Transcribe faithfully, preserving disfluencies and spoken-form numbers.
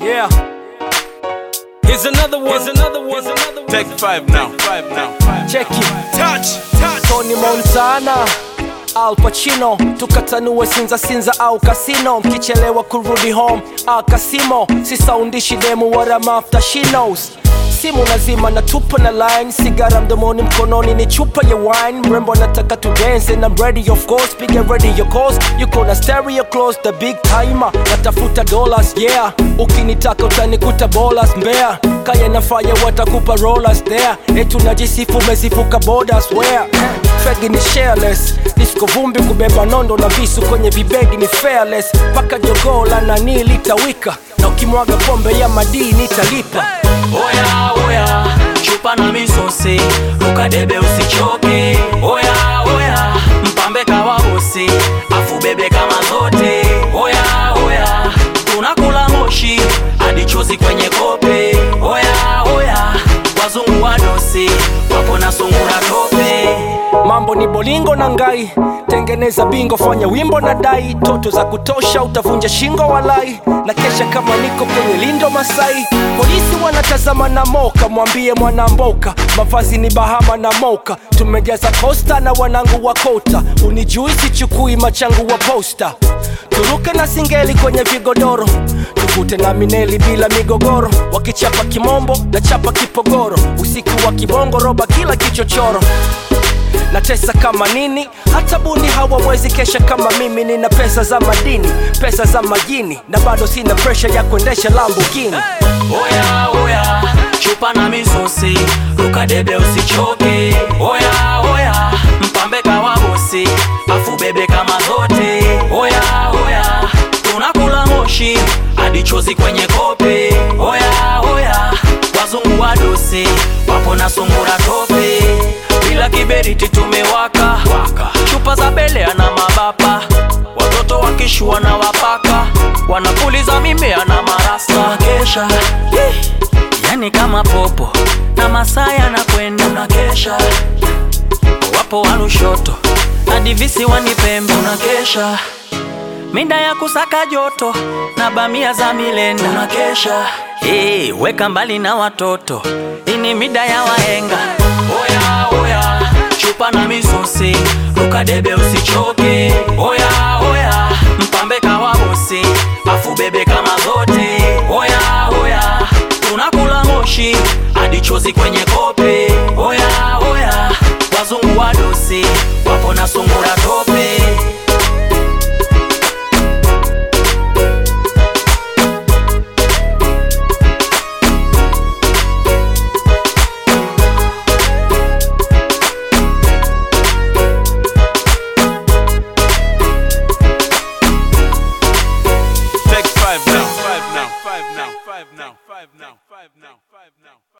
Yeah. Here's another one. Here's another one. Here's another one. Take five now. Five now. Check it. Touch. Touch. Tony Montana, Al Pacino, tukatanue sinza sinza au casino. Mkichelewa kurudi home, ah Kasimo. Si soundishi demo what I'm after, she knows. Simu nazima na tupa na line, sigara mdomoni mkononi ni chupa ya wine. Mrembo nataka to dance and I'm ready of course. Piga ready your calls, you gonna stereo close the big timer. Natafuta dollars, yeah. Ukinitaka utanikuta bolas mbea. Kaya na fire watakupa rollers there. Etu najisifu mezifuka borders where fegi ni shareless. Disco vumbi kubeba nondo na visu kwenye vibegi ni fearless. Paka jogoo la nani litawika, na ukimwaga pombe ya madini italipa. Oya oya, chupa na misosi, ukadebe usichoke. Oya oya, mpambe kawa bosi, afu bebe kama zote. Oya oya, tunakula moshi, hadi chozi kwenye kope. Oya oya, wazungu wadosi, wapo na sungura tope. Mambo ni bolingo na ngai, tengeneza bingo, fanya wimbo na dai. Toto za kutosha utavunja shingo walai, na kesha kama niko kwenye lindo Masai. Polisi wanatazama na moka, mwambie mwanamboka, mavazi ni Bahama na moka. Tumejaza costa na wanangu wa kota, unijui sichukui machangu wa posta. Turuke na singeli kwenye vigodoro, tukute na mineli bila migogoro. Wakichapa kimombo na chapa kipogoro, usiku wa kibongo roba kila kichochoro. Natesa kama nini, hata buni hawawezi kesha kama mimi. Nina pesa za madini, pesa za majini, na bado sina pressure ya kuendesha Lamborghini. Hey! Oya oya, chupa na misosi, ukadebe usichoke. Oya oya, mpambe kawa bosi, afu bebe kama zote. Oya oya, tunakula moshi, hadi chozi kwenye kope. Oya oya, wazungu wadosi, wapo na sungura tope. Bila kiberiti tumewaka waka. Chupa za belea na mabapa, watoto wakishua na wapaka, wanapuliza mimea na marasta. Kesha, yani kama popo na masaya na kwenda unakesha. Wapo wanushoto na divisi wanipembe unakesha. Minda ya kusaka joto na bamia za milenda unakesha. Hey, weka mbali na watoto, ini mida ya waenga. Oya oya, chupa na misosi, ukadebe usichoke. Oya oya, mpambe kawa bosi, afu bebe kama zote. Oya oya, tunakula moshi, hadi chozi kwenye